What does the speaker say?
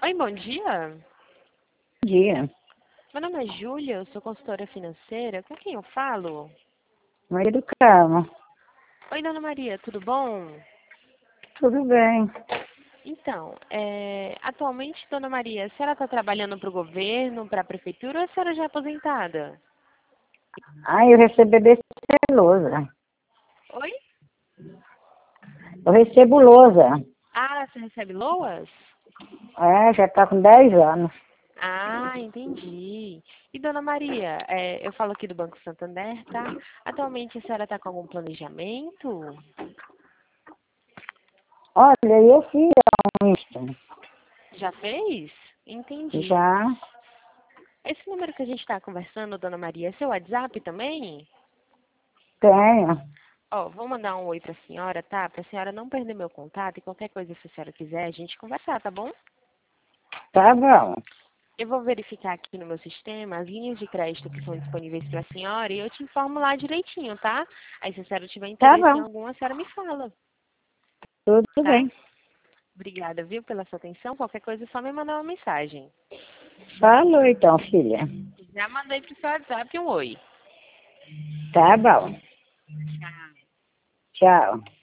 Oi, bom dia. Bom dia. Meu nome é Júlia, eu sou consultora financeira. Com quem eu falo? Maria do Carmo. Oi, dona Maria, tudo bom? Tudo bem. Então, atualmente, dona Maria, a senhora está trabalhando para o governo, para a prefeitura ou a senhora já é aposentada? Eu recebo bebê lousa. Oi? Eu recebo lousa. Ah, você recebe LOAS? Já está com 10 anos. Ah, entendi. E dona Maria, eu falo aqui do Banco Santander, tá? Atualmente a senhora está com algum planejamento? Olha, eu fiz isso. Já fez? Entendi. Já Esse número que a gente está conversando, dona Maria, é seu WhatsApp também? tenho. Ó, vou mandar um oi para a senhora, tá? Para a senhora não perder meu contato e qualquer coisa, se a senhora quiser, a gente conversar, tá bom? Tá bom. Eu vou verificar aqui no meu sistema as linhas de crédito que são disponíveis para a senhora e eu te informo lá direitinho, tá? Aí se a senhora tiver Tá interesse em bom. alguma, a senhora me fala, Tudo tá? bem. Obrigada, viu, pela sua atenção. Qualquer coisa, é só me mandar uma mensagem. Falou então, filha. Já mandei pro seu WhatsApp um oi. Tá bom. Tchau.